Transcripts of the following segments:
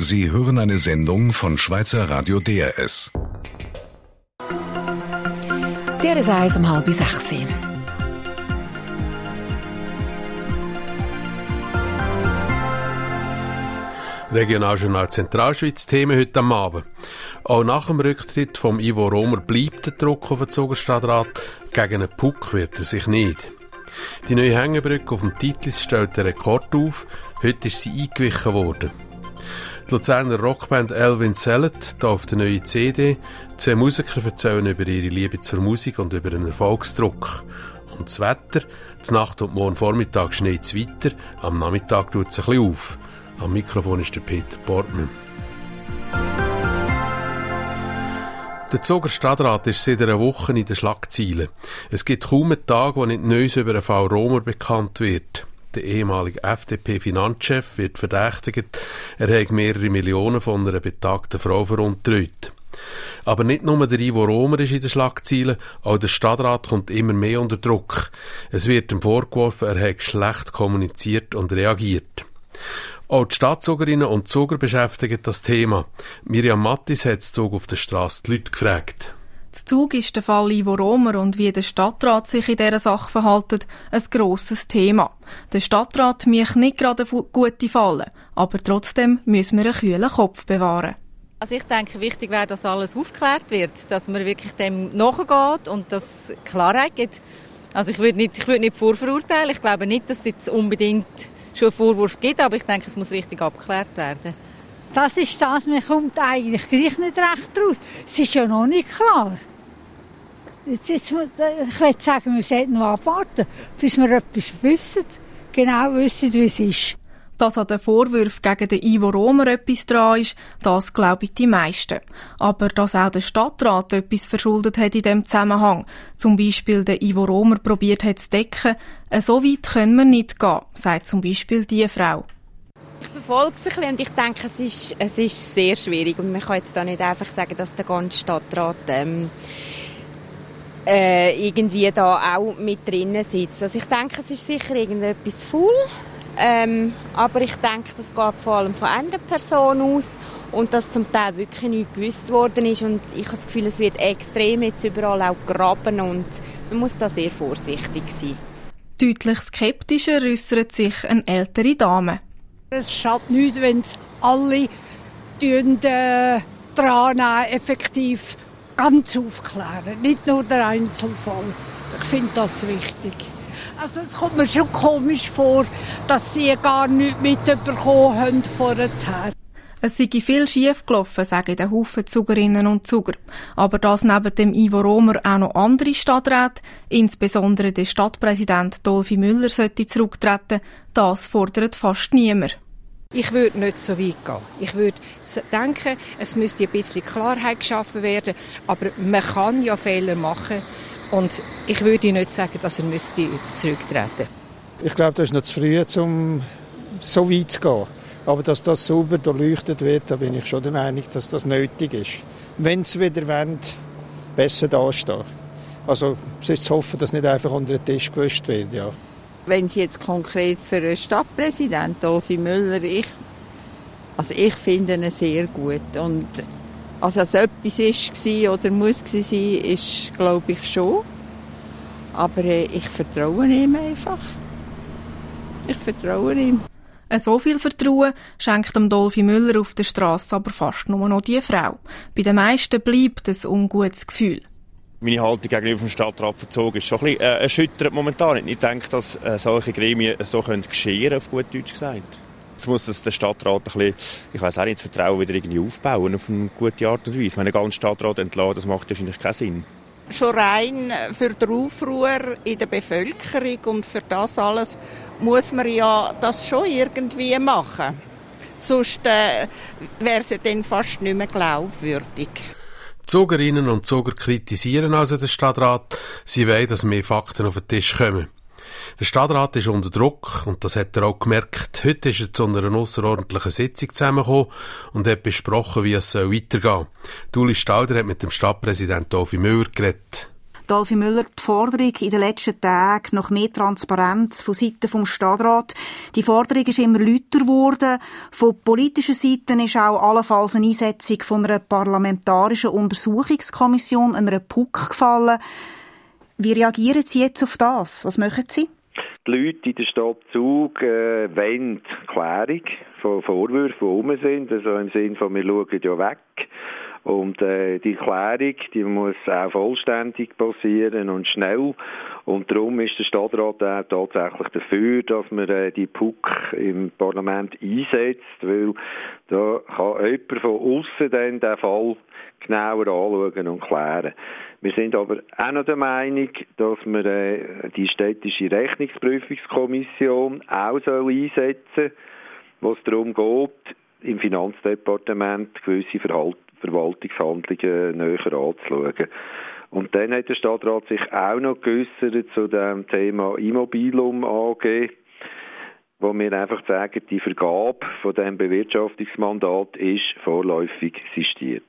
Sie hören eine Sendung von Schweizer Radio DRS. DRS 1 um 5:30. Regionaljournal Zentralschweiz, Themen heute am Abend. Auch nach dem Rücktritt von Ivo Romer bleibt der Druck auf den Zugerstadtrat. Gegen einen Puck wird er sich nicht. Die neue Hängebrücke auf dem Titlis stellt einen Rekord auf. Heute ist sie eingewichen worden. Die Luzerner Rockband Elvin Sellet, hier auf der neuen CD. 2 Musiker erzählen über ihre Liebe zur Musik und über einen Erfolgsdruck. Und das Wetter, die Nacht und morgen Vormittag schneit es weiter, am Nachmittag tut es ein bisschen auf. Am Mikrofon ist der Peter Portmann. Der Zuger Stadtrat ist seit einer Woche in den Schlagzeilen. Es gibt kaum einen Tag, wo nicht Neues über den Fall Romer bekannt wird. Der ehemalige FDP-Finanzchef wird verdächtigt, er hat mehrere Millionen von einer betagten Frau veruntreut. Aber nicht nur der Ivo Romer ist in den Schlagzeilen, auch der Stadtrat kommt immer mehr unter Druck. Es wird ihm vorgeworfen, er hat schlecht kommuniziert und reagiert. Auch die Stadtzugerinnen und Zuger beschäftigen das Thema. Miriam Mattis hat das Zug auf der Strasse die Leute gefragt. Das Zug ist der Fall Ivo Romer und wie der Stadtrat sich in dieser Sache verhält, ein grosses Thema. Der Stadtrat mich nicht gerade gute Fallen, aber trotzdem müssen wir einen kühlen Kopf bewahren. Also ich denke, wichtig wäre, dass alles aufgeklärt wird, dass man wirklich dem nachgeht und dass Klarheit gibt. Also ich würde nicht vorverurteilen. Ich glaube nicht, dass es jetzt unbedingt schon einen Vorwurf gibt, aber ich denke, es muss richtig abgeklärt werden. Das ist das, man kommt eigentlich gleich nicht recht raus. Es ist ja noch nicht klar. Ich würde sagen, wir sollten noch abwarten, bis wir etwas wissen, genau wissen, wie es ist. Dass an den Vorwürfen gegen den Ivo Romer etwas dran ist, das glauben die meisten. Aber dass auch der Stadtrat etwas verschuldet hat in diesem Zusammenhang, zum Beispiel der Ivo Romer probiert hat zu decken, so weit können wir nicht gehen, sagt zum Beispiel diese Frau. Ich verfolge es ein bisschen und ich denke, es ist sehr schwierig. Und man kann jetzt da nicht einfach sagen, dass der ganze Stadtrat irgendwie da auch mit drinnen sitzt. Also ich denke, es ist sicher irgendetwas faul. Aber ich denke, das geht vor allem von einer Person aus und dass zum Teil wirklich nichts gewusst worden ist. Und ich habe das Gefühl, es wird extrem jetzt überall auch graben und man muss da sehr vorsichtig sein. Deutlich skeptischer äußert sich eine ältere Dame. Es schadet nichts, wenn es alle dran effektiv ganz aufklären, nicht nur der Einzelfall. Ich finde das wichtig. Also es kommt mir schon komisch vor, dass die gar nichts mitbekommen haben vorher. Es sei viel schief gelaufen, sagen den Haufen Zugerinnen und Zuger. Aber dass neben dem Ivo Romer auch noch andere Stadträte, insbesondere der Stadtpräsident Dolfi Müller, sollte zurücktreten, das fordert fast niemand. Ich würde nicht so weit gehen. Ich würde denken, es müsste ein bisschen Klarheit geschaffen werden, aber man kann ja Fehler machen. Und ich würde nicht sagen, dass er zurücktreten müsste. Ich glaube, das ist noch zu früh, um so weit zu gehen. Aber dass das sauber durchleuchtet wird, da bin ich schon der Meinung, dass das nötig ist. Wenn sie wieder wollen, besser dastehen. Also es ist zu hoffen, dass nicht einfach unter den Tisch gewischt wird. Ja. Wenn Sie jetzt konkret für den Stadtpräsidenten Dolfi Müller, ich finde ihn sehr gut. Und also es etwas war oder muss sein, ist, glaube ich, schon. Aber ich vertraue ihm einfach. Ich vertraue ihm. So viel Vertrauen schenkt dem Dolfi Müller auf der Strasse aber fast nur noch die Frau. Bei den meisten bleibt ein ungutes Gefühl. Meine Haltung gegenüber dem Stadtrat verzogen ist schon ein bisschen erschütternd momentan. Ich denke, dass solche Gremien so geschehen können, auf gut Deutsch gesagt. Jetzt muss das der Stadtrat ein bisschen, ich weiss auch nicht, das Vertrauen wieder irgendwie aufbauen auf eine gute Art und Weise. Wenn einen ganzen Stadtrat entlassen, das macht wahrscheinlich keinen Sinn. Schon rein für den Aufruhr in der Bevölkerung und für das alles muss man ja das schon irgendwie machen. Sonst wäre es dann fast nicht mehr glaubwürdig. Zugerinnen und Zuger kritisieren also den Stadtrat. Sie wollen, dass mehr Fakten auf den Tisch kommen. Der Stadtrat ist unter Druck und das hat er auch gemerkt. Heute ist er zu einer ausserordentlichen Sitzung zusammengekommen und hat besprochen, wie es weitergehen soll. Uli Stauder hat mit dem Stadtpräsidenten Dolfi Müller geredet. Dolfi Müller, die Forderung in den letzten Tagen nach mehr Transparenz von Seiten vom Stadtrat, die Forderung ist immer lauter geworden. Von politischer Seite ist auch allenfalls eine Einsetzung von einer parlamentarischen Untersuchungskommission, einer PUK, gefallen. Wie reagieren Sie jetzt auf das? Was machen Sie? Die Leute in der Stadt Zug wollen Klärung von Vorwürfen, die rum sind. Also im Sinne von, wir schauen ja weg. Und die Klärung, die muss auch vollständig passieren und schnell. Und darum ist der Stadtrat auch tatsächlich dafür, dass man die PUK im Parlament einsetzt, weil da kann jemand von aussen dann den Fall genauer anschauen und klären. Wir sind aber auch noch der Meinung, dass man die städtische Rechnungsprüfungskommission auch einsetzen soll, wo es darum geht, im Finanzdepartement gewisse Verwaltungshandlungen näher anzuschauen. Und dann hat der Stadtrat sich auch noch geäussert zu dem Thema Immobilum AG, wo wir einfach sagen, die Vergabe von diesem Bewirtschaftungsmandat ist vorläufig sistiert.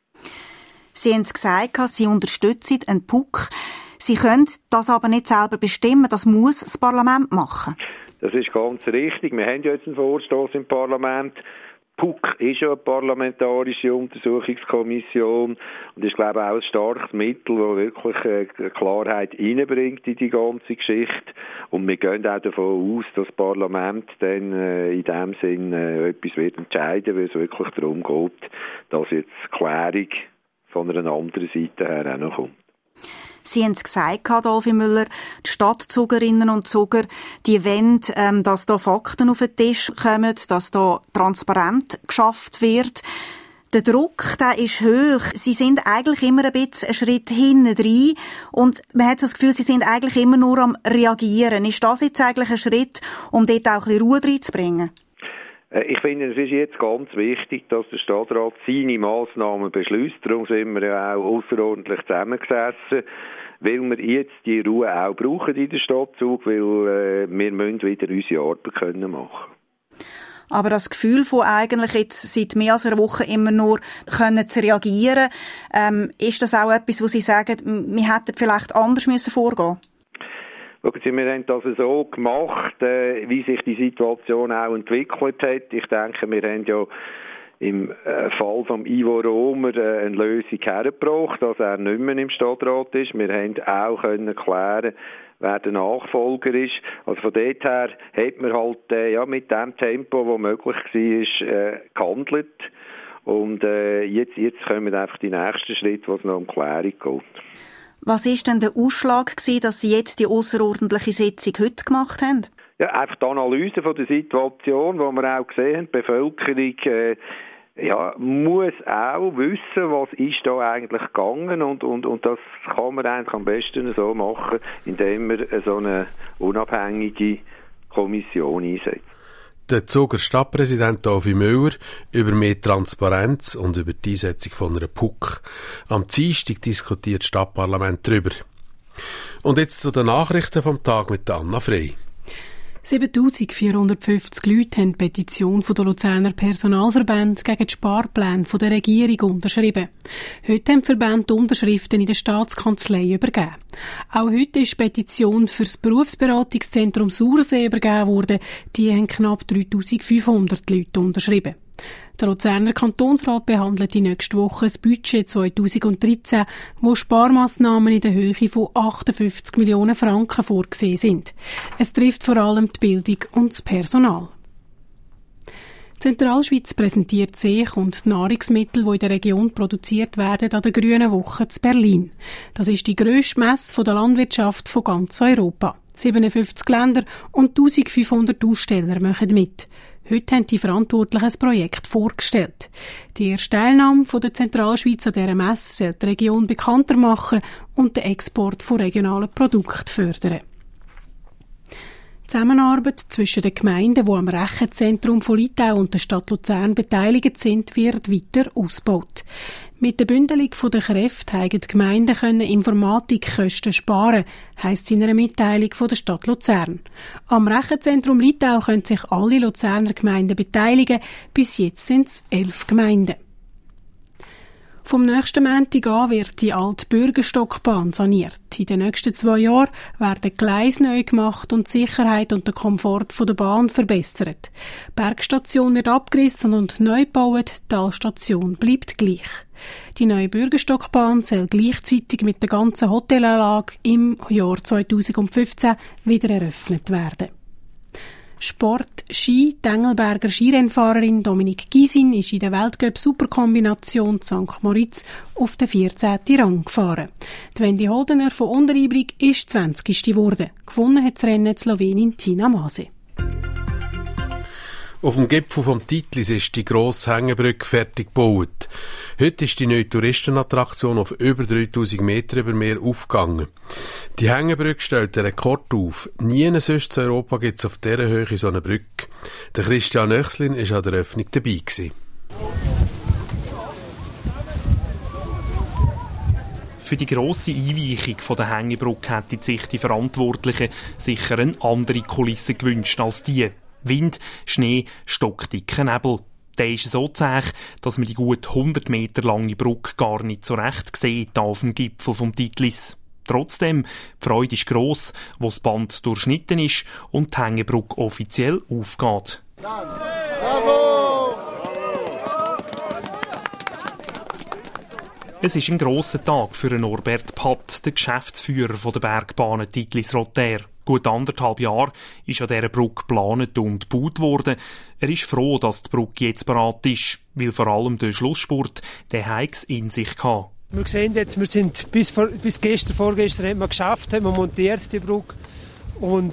Sie haben es gesagt, Sie unterstützen einen PUK. Sie können das aber nicht selber bestimmen, das muss das Parlament machen. Das ist ganz richtig. Wir haben ja jetzt einen Vorstoß im Parlament. PUK ist ja eine parlamentarische Untersuchungskommission und ist, glaube ich, auch ein starkes Mittel, das wirklich Klarheit reinbringt in die ganze Geschichte. Und wir gehen auch davon aus, dass das Parlament dann in dem Sinn etwas wird entscheiden, weil es wirklich darum geht, dass jetzt Klärung von einer anderen Seite her auch noch kommt. Sie haben es gesagt, Dolfi Müller, die Stadtzugerinnen und Zuger, die wollen, dass da Fakten auf den Tisch kommen, dass da transparent geschafft wird. Der Druck, der ist hoch. Sie sind eigentlich immer ein bisschen einen Schritt hinten rein und man hat so das Gefühl, sie sind eigentlich immer nur am Reagieren. Ist das jetzt eigentlich ein Schritt, um dort auch ein bisschen Ruhe reinzubringen? Ich finde, es ist jetzt ganz wichtig, dass der Stadtrat seine Massnahmen beschließt. Darum sind wir ja auch ausserordentlich zusammengesessen, weil wir jetzt die Ruhe auch brauchen in der Stadt Zug, weil wir müssen wieder unsere Arbeit können machen. Aber das Gefühl von eigentlich jetzt seit mehr als einer Woche immer nur können zu reagieren, ist das auch etwas, wo Sie sagen, wir hätten vielleicht anders müssen vorgehen? Schauen Sie, wir haben das so gemacht, wie sich die Situation auch entwickelt hat. Ich denke, wir haben ja im Fall von Ivo Romer eine Lösung hergebracht, dass er nicht mehr im Stadtrat ist. Wir haben auch klären, wer der Nachfolger ist. Also von dort her hat man halt mit dem Tempo, das möglich war, gehandelt. Und jetzt kommen einfach die nächsten Schritte, wo es noch um Klärung geht. Was war denn der Ausschlag gewesen, dass Sie jetzt die ausserordentliche Sitzung heute gemacht haben? Ja, einfach die Analyse von der Situation, wo wir auch gesehen haben, die Bevölkerung muss auch wissen, was ist da eigentlich gegangen und das kann man eigentlich am besten so machen, indem man so eine unabhängige Kommission einsetzt. Der Zuger Stadtpräsident Dolfi Müller über mehr Transparenz und über die Einsetzung von einer PUK. Am Dienstag diskutiert das Stadtparlament darüber. Und jetzt zu den Nachrichten vom Tag mit Anna Frey. 7450 Leute haben die Petition von der Luzerner Personalverbände gegen die Sparpläne der Regierung unterschrieben. Heute haben die Verbände die Unterschriften in der Staatskanzlei übergeben. Auch heute ist die Petition für das Berufsberatungszentrum Sursee übergeben worden. Die haben knapp 3500 Leute unterschrieben. Der Luzerner Kantonsrat behandelt die nächste Woche das Budget 2013, wo Sparmaßnahmen in der Höhe von 58 Millionen Franken vorgesehen sind. Es trifft vor allem die Bildung und das Personal. Die Zentralschweiz präsentiert sich und die Nahrungsmittel, die in der Region produziert werden, an der Grünen Woche zu Berlin. Das ist die grösste Messe der Landwirtschaft von ganz Europa. 57 Länder und 1500 Aussteller machen mit. Heute haben die Verantwortlichen ein Projekt vorgestellt. Die erste Teilnahme der Zentralschweiz an dieser Messe soll die Region bekannter machen und den Export von regionalen Produkten fördern. Die Zusammenarbeit zwischen den Gemeinden, die am Rechenzentrum von Litau und der Stadt Luzern beteiligt sind, wird weiter ausgebaut. Mit der Bündelung der Kräfte haben die Gemeinden Informatikkosten sparen, heisst es in einer Mitteilung von der Stadt Luzern. Am Rechenzentrum Litau können sich alle Luzerner Gemeinden beteiligen. Bis jetzt sind es 11 Gemeinden. Vom nächsten Montag an wird die alte Bürgerstockbahn saniert. In den nächsten 2 Jahren werden Gleise neu gemacht und die Sicherheit und der Komfort der Bahn verbessert. Die Bergstation wird abgerissen und neu gebaut, die Talstation bleibt gleich. Die neue Bürgerstockbahn soll gleichzeitig mit der ganzen Hotelanlage im Jahr 2015 wieder eröffnet werden. Sport, Ski, die Engelberger Skirennfahrerin Dominique Gysin ist in der Weltcup-Superkombination St. Moritz auf den 14. Rang gefahren. Die Wendy Holdener von Unteribrig ist 20. geworden. Gewonnen hat das Rennen die Slowenin Tina Maase. Auf dem Gipfel vom Titlis ist die grosse Hängebrücke fertig gebaut. Heute ist die neue Touristenattraktion auf über 3000 Meter über Meer aufgegangen. Die Hängebrücke stellt einen Rekord auf. Nie sonst in Europa gibt es auf dieser Höhe so eine Brücke. Der Christian Oechslin war an der Eröffnung dabei gewesen. Für die grosse Einweichung von der Hängebrücke hätten sich die Verantwortlichen sicher eine andere Kulisse gewünscht als die. Wind, Schnee, stockdicker Nebel. Der ist so zäh, dass man die gut 100 Meter lange Brücke gar nicht so recht sieht hier auf dem Gipfel vom Titlis. Trotzdem, die Freude ist gross, wo das Band durchschnitten ist und die Hängebrücke offiziell aufgeht. Bravo! Es ist ein grosser Tag für Norbert Patt, den Geschäftsführer der Bergbahnen Titlis-Rothère. Gut 1,5 Jahre ist an dieser Brücke geplant und gebaut worden. Er ist froh, dass die Brücke jetzt bereit ist, weil vor allem der Schlussspurt den Heiks in sich hatte. Wir sehen jetzt, wir sind bis vorgestern haben wir geschafft, haben wir montiert die Brücke. Und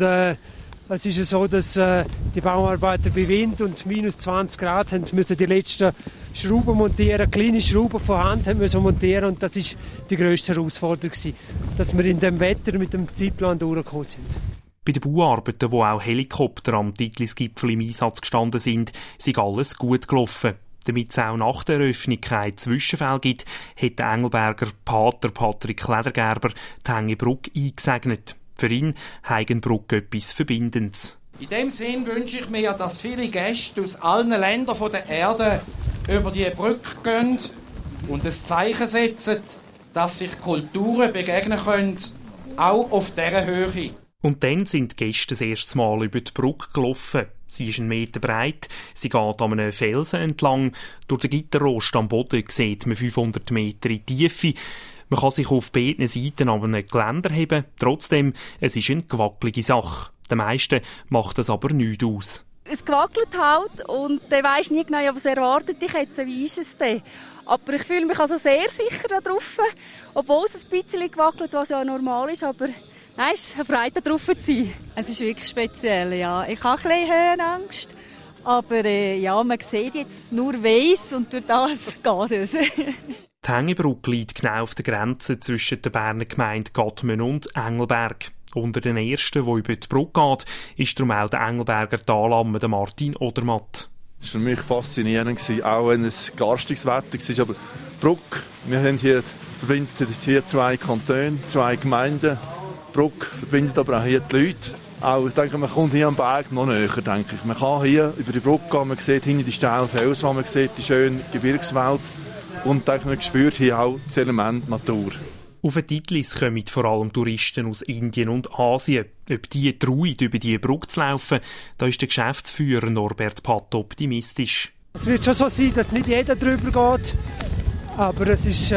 es ist ja so, dass die Bauarbeiter bei Wind und minus 20 Grad müssen die letzten Schrauben montieren, kleine Schrauben von Hand müssen montieren, und das ist die grösste Herausforderung gewesen, dass wir in dem Wetter mit dem Zeitplan durchgekommen sind. Bei den Bauarbeiten, wo auch Helikopter am Titlis-Gipfel im Einsatz gestanden sind, ist alles gut gelaufen. Damit es auch nach der Eröffnung keinen Zwischenfall gibt, hat der Engelberger Pater Patrick Ledergerber die Hängebrücke eingesegnet. Für ihn Hängebrücke etwas Verbindendes. In dem Sinn wünsche ich mir, dass viele Gäste aus allen Ländern der Erde über die Brücke gehen und ein Zeichen setzen, dass sich Kulturen begegnen können, auch auf dieser Höhe. Und dann sind die Gäste das erste Mal über die Brücke gelaufen. Sie ist 1 Meter breit, sie geht an einem Felsen entlang. Durch den Gitterrost am Boden sieht man 500 Meter in die Tiefe. Man kann sich auf beiden Seiten an einem Geländer heben. Trotzdem, es ist eine gewackelige Sache. Den meisten macht das aber nichts aus. Es gewackelt halt und dann weisst nie genau, was erwartet dich jetzt, wie ist es denn? Aber ich fühle mich also sehr sicher da drauf, obwohl es ein bisschen gewackelt, was ja normal ist, aber nein, es ist eine Freude, da drauf zu sein. Es ist wirklich speziell, ja. Ich habe ein bisschen Höhenangst, aber ja, man sieht jetzt nur weiss und durch das geht es. Die Hängebrücke liegt genau auf der Grenze zwischen der Berner Gemeinde Gattmen und Engelberg. Unter den ersten, der über die Brücke geht, ist darum auch der Engelberger Talamme, der Martin Odermatt. Das war für mich faszinierend, auch wenn es garstiges Wetter war. Aber die Brücke, wir haben verbindet hier 2 Kantone, 2 Gemeinden. Die Brücke verbindet aber auch hier die Leute. Auch, ich denke, man kommt hier am Berg noch näher, denke ich. Man kann hier über die Brücke gehen, man sieht hinten die steilen Felsen, man sieht die schöne Gebirgswelt und denke, man spürt hier auch das Element Natur. Auf den Titlis kommen vor allem Touristen aus Indien und Asien. Ob die trauen, über diese Brücke zu laufen, da ist der Geschäftsführer Norbert Patt optimistisch. Es wird schon so sein, dass nicht jeder drüber geht, aber es ist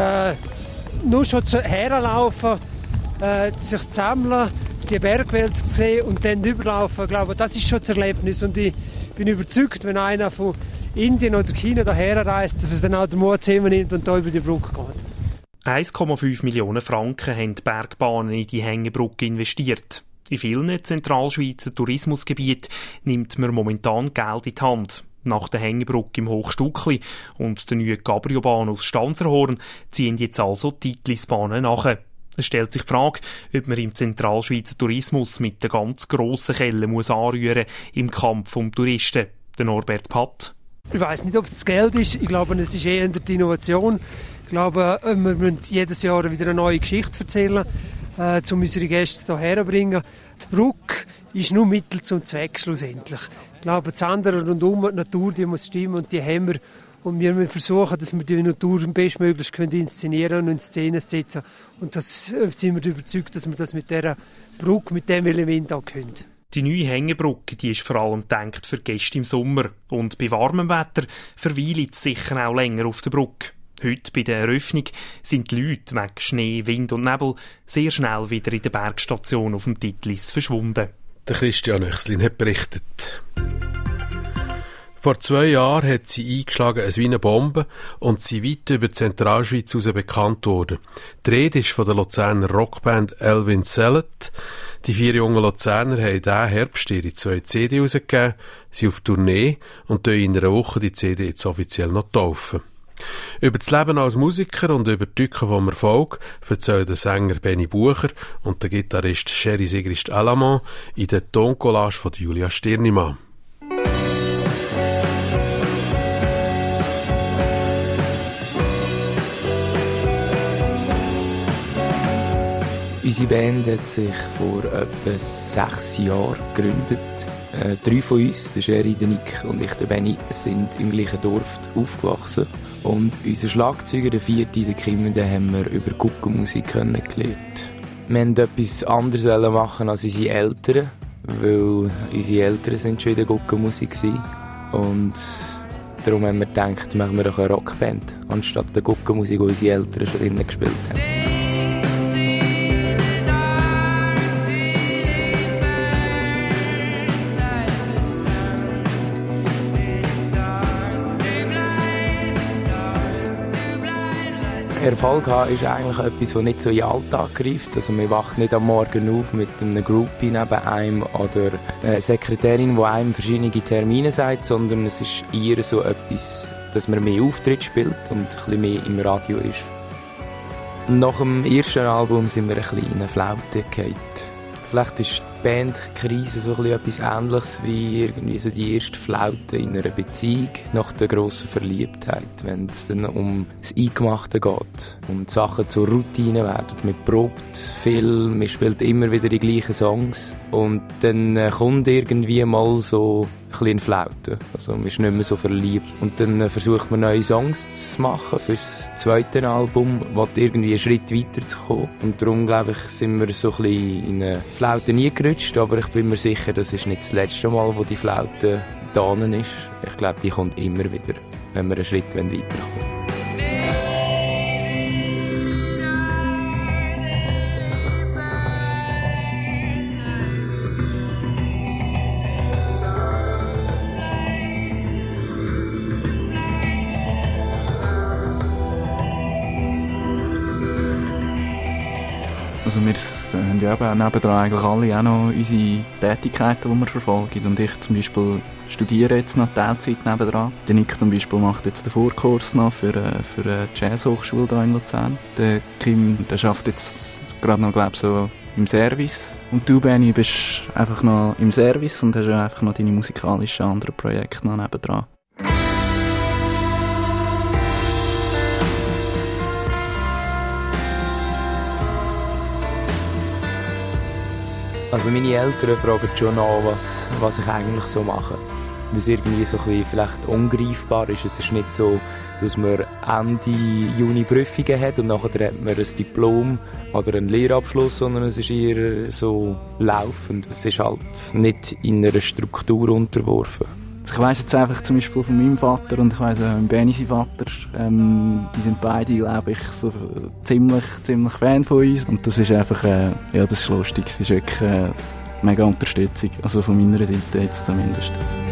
nur schon herlaufen, sich zu sammeln, die Bergwelt zu sehen und dann überlaufen. Ich glaube, das ist schon das Erlebnis und ich bin überzeugt, wenn einer von Indien oder China daher reist, dass es dann auch den Mut zusammennimmt und da über die Brücke geht. 1,5 Millionen Franken haben die Bergbahnen in die Hängebrücke investiert. In vielen Zentralschweizer Tourismusgebieten nimmt man momentan Geld in die Hand. Nach der Hängebrücke im Hochstuckli und der neuen Cabrio-Bahn aus Stanzerhorn ziehen jetzt also die Titlisbahnen nach. Es stellt sich die Frage, ob man im Zentralschweizer Tourismus mit der ganz grossen Kelle muss anrühren im Kampf um Touristen. Der Norbert Patt. Ich weiss nicht, ob es das Geld ist. Ich glaube, es ist eher die Innovation. Ich glaube, wir müssen jedes Jahr wieder eine neue Geschichte erzählen, um unsere Gäste hierher zu bringen. Die Brücke ist nur Mittel zum Zweck schlussendlich. Ich glaube, das andere rundum, die Natur, die muss stimmen und die haben wir. Und wir müssen versuchen, dass wir die Natur bestmöglich inszenieren und in Szene setzen. Und das sind wir überzeugt, dass wir das mit dieser Brücke, mit diesem Element auch können. Die neue Hängebrücke, die ist vor allem gedacht für Gäste im Sommer. Und bei warmem Wetter verweilen sie sicher auch länger auf der Brücke. Heute bei der Eröffnung sind die Leute wegen Schnee, Wind und Nebel sehr schnell wieder in der Bergstation auf dem Titlis verschwunden. Der Christian Oechslin hat berichtet. Vor 2 Jahren hat sie eingeschlagen wie eine Bombe und sie weit über die Zentralschweiz heraus bekannt worden. Die Rede ist von der Luzerner Rockband Elvin Zellet. Die 4 jungen Luzerner haben diesen Herbst ihre 2 CD herausgegeben, sind auf Tournee und in einer Woche die CD jetzt offiziell noch taufen. Über das Leben als Musiker und über die Tücke vom Erfolg erzählen der Sänger Benny Bucher und der Gitarrist Sherry Sigrist-Alamont in der Toncollage von Julia Stirnimann. Unsere Band hat sich vor etwa 6 Jahren gegründet. 3 von uns, der Sherry, der Nick und ich, der Benny, sind im gleichen Dorf aufgewachsen. Und unser Schlagzeuger, der 4., der Kim, den haben wir über Guckenmusik kennengelernt. Wir wollten etwas anderes machen als unsere Eltern, weil unsere Eltern sind schon in der Guckenmusik waren. Und darum haben wir gedacht, machen wir doch eine Rockband, anstatt der Guckenmusik, die unsere Eltern schon drinnen gespielt haben. Erfolg haben ist eigentlich etwas, das nicht so in den Alltag greift. Also man wacht nicht am Morgen auf mit einem Groupie neben einem oder eine Sekretärin, die einem verschiedene Termine sagt, sondern es ist eher so etwas, dass man mehr Auftritt spielt und ein bisschen mehr im Radio ist. Nach dem ersten Album sind wir ein bisschen in eine Flaute gefallen. Vielleicht ist die Bandkrise so etwas Ähnliches wie irgendwie so die erste Flaute in einer Beziehung nach der grossen Verliebtheit, wenn es dann um das Eingemachte geht und die Sachen zur Routine werden. Man probt viel, man spielt immer wieder die gleichen Songs und dann kommt irgendwie mal so ein bisschen Flaute. Also man ist nicht mehr so verliebt. Und dann versucht man neue Songs zu machen für das zweite Album, was irgendwie einen Schritt weiter zu kommen. Und darum, glaube ich, sind wir so ein bisschen in eine Flaute nie gerutscht, aber ich bin mir sicher, das ist nicht das letzte Mal, wo die Flaute da ist. Ich glaube, die kommt immer wieder, wenn wir einen Schritt weiterkommen wollen. Also wir haben ja eben nebendran eigentlich alle auch noch unsere Tätigkeiten, die wir verfolgen. Und ich zum Beispiel studiere jetzt noch Teilzeit nebendran. Der Nick zum Beispiel macht jetzt den Vorkurs noch für eine Jazzhochschule hier in Luzern. Der Kim, der arbeitet jetzt gerade noch, glaube ich, so im Service. Und du, Benny, bist einfach noch im Service und hast einfach noch deine musikalischen anderen Projekte noch nebendran. Also meine Eltern fragen schon nach, was ich eigentlich so mache. Weil es irgendwie so ein bisschen vielleicht ungreifbar ist. Es ist nicht so, dass man Ende Juni Prüfungen hat und nachher hat man ein Diplom oder einen Lehrabschluss, sondern es ist eher so laufend. Es ist halt nicht in einer Struktur unterworfen. Ich weiss jetzt einfach zum Beispiel von meinem Vater und ich weiss auch von Benny, sein Vater, die sind beide, glaube ich, so ziemlich Fan von uns. Und das ist einfach, ja, das ist lustig, das ist wirklich mega Unterstützung, also von meiner Seite jetzt zumindest.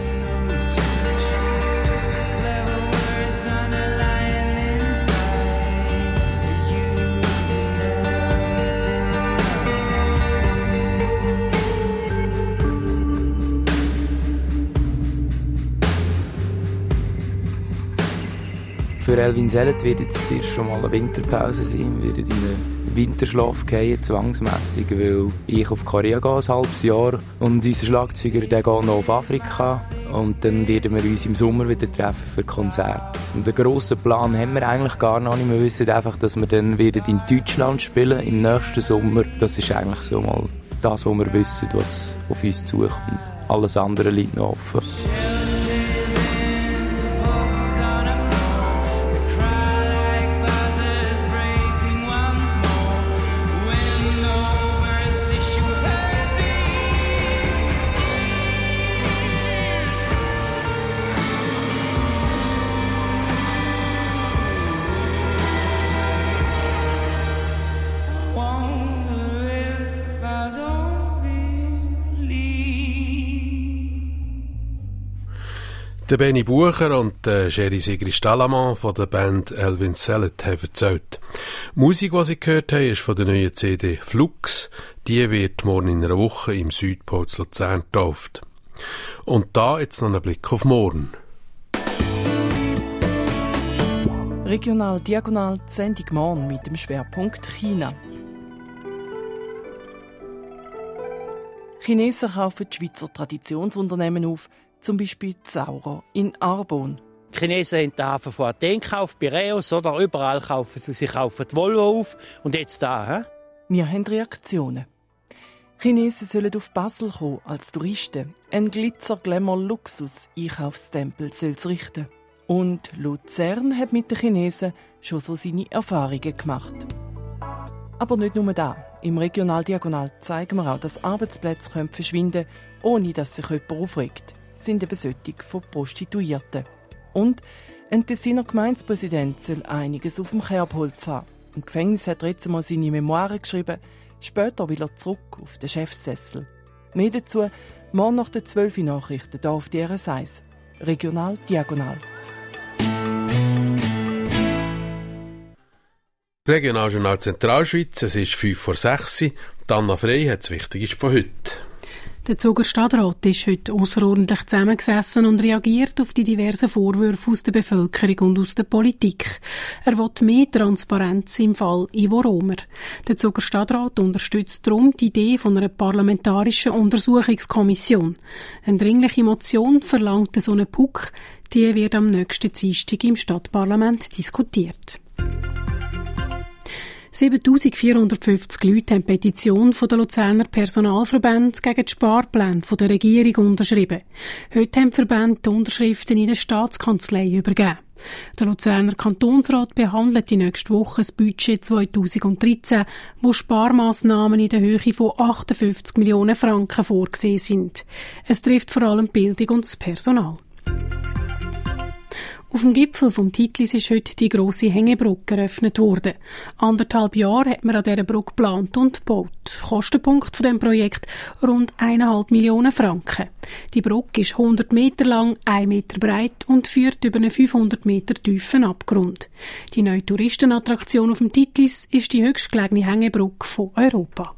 Für Elvin Zellet wird jetzt zuerst schon mal eine Winterpause sein. Wir werden in einen Winterschlaf gehen, zwangsmässig, weil ich auf Korea gehe, ein halbes Jahr. Und unser Schlagzeuger, der geht noch auf Afrika. Und dann werden wir uns im Sommer wieder treffen für Konzerte. Und den grossen Plan haben wir eigentlich gar noch nicht. Wir wissen einfach, dass wir dann wieder in Deutschland spielen im nächsten Sommer. Das ist eigentlich so mal das, was wir wissen, was auf uns zukommt. Alles andere liegt noch offen. Der Benny Bucher und Sherry Sigri-Stallamann von der Band Elvin Sallet haben erzählt. Die Musik, die sie gehört haben, ist von der neuen CD Flux. Die wird morgen in einer Woche im Südpol zu Luzern getauft. Und da jetzt noch ein Blick auf morgen. Regional Diagonal, die Sendung morgen mit dem Schwerpunkt China. Chinesen kaufen die Schweizer Traditionsunternehmen auf, zum Beispiel Zauro in Arbon. Die Chinesen haben den Hafen von Athen gekauft, Piräus, oder überall kaufen sie kaufen die Volvo auf und jetzt da. Wir haben Reaktionen. Chinesen sollen auf Basel kommen als Touristen. Ein Glitzer-Glamour-Luxus-Einkaufstempel soll es richten. Und Luzern hat mit den Chinesen schon so seine Erfahrungen gemacht. Aber nicht nur da. Im Regionaldiagonal zeigen wir auch, dass Arbeitsplätze verschwinden können, ohne dass sich jemand aufregt. Sind eben solche von Prostituierten. Und ein Tessiner Gemeindepräsident soll einiges auf dem Kerbholz haben. Im Gefängnis hat er jetzt einmal seine Memoiren geschrieben. Später will er zurück auf den Chefsessel. Mehr dazu morgen nach den 12 Nachrichten hier auf DRS 1. Regional Diagonal. Regionaljournal Zentralschweiz, es ist 5:06 Uhr. Anna Frey hat das Wichtigste von heute. Der Zuger Stadtrat ist heute ausserordentlich zusammengesessen und reagiert auf die diversen Vorwürfe aus der Bevölkerung und aus der Politik. Er will mehr Transparenz im Fall Ivo Romer. Der Zuger Stadtrat unterstützt darum die Idee von einer parlamentarischen Untersuchungskommission. Eine dringliche Motion verlangt so eine PUC, die wird am nächsten Dienstag im Stadtparlament diskutiert. 7450 Leute haben die Petition von der Luzerner Personalverbände gegen die Sparpläne der Regierung unterschrieben. Heute haben die Verbände die Unterschriften in der Staatskanzlei übergeben. Der Luzerner Kantonsrat behandelt die nächste Woche das Budget 2013, wo Sparmaßnahmen in der Höhe von 58 Millionen Franken vorgesehen sind. Es trifft vor allem Bildung und das Personal. Auf dem Gipfel vom Titlis ist heute die grosse Hängebrücke eröffnet worden. 1,5 Jahre hat man an dieser Brücke geplant und gebaut. Kostenpunkt von dem Projekt rund 1,5 Millionen Franken. Die Brücke ist 100 Meter lang, 1 Meter breit und führt über einen 500 Meter tiefen Abgrund. Die neue Touristenattraktion auf dem Titlis ist die höchstgelegene Hängebrücke von Europa.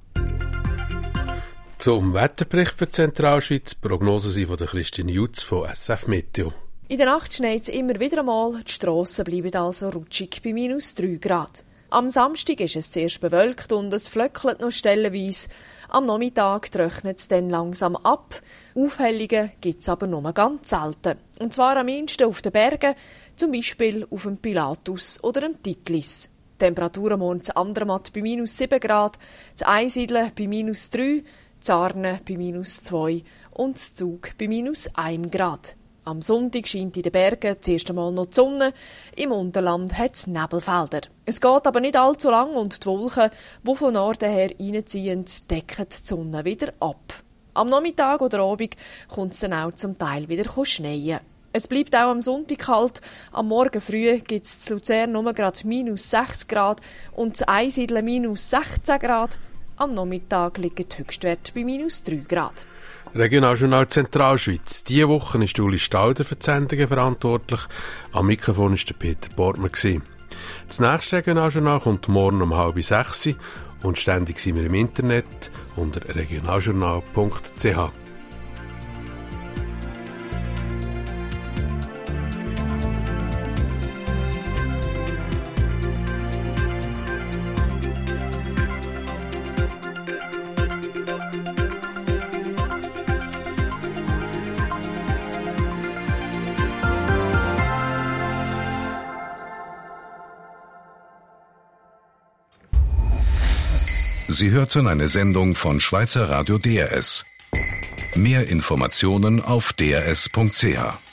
Zum Wetterbericht für die Zentralschweiz, Prognosen sind von der Christine Jutz von SF Meteo. In der Nacht schneit es immer wieder einmal, die Strassen bleiben also rutschig bei -3 Grad. Am Samstag ist es zuerst bewölkt und es flöckelt noch stellenweise. Am Nachmittag trocknet es dann langsam ab. Aufhellungen gibt es aber nur ganz selten. Und zwar am ehesten auf den Bergen, zum Beispiel auf dem Pilatus oder dem Titlis. Temperaturen morgen zu Andermatt bei -7 Grad, zu Einsiedeln bei -3, zu Arne bei -2 und zu Zug bei -1 Grad. Am Sonntag scheint in den Bergen zuerst einmal noch die Sonne, im Unterland hat es Nebelfelder. Es geht aber nicht allzu lang und die Wolken, die von Norden her reinziehen, decken die Sonne wieder ab. Am Nachmittag oder Abend kommt es dann auch zum Teil wieder schneien. Es bleibt auch am Sonntag kalt. Am Morgen früh gibt es zu Luzern nur gerade -6 Grad und zu Einsiedeln -16 Grad. Am Nachmittag liegen die Höchstwerte bei -3 Grad. Regionaljournal Zentralschweiz. Diese Woche ist Uli Stauder für die Sendungen verantwortlich. Am Mikrofon war Peter Bortmann. Das nächste Regionaljournal kommt morgen um 5:30 und ständig sind wir im Internet unter regionaljournal.ch. Sie hörten eine Sendung von Schweizer Radio DRS. Mehr Informationen auf drs.ch.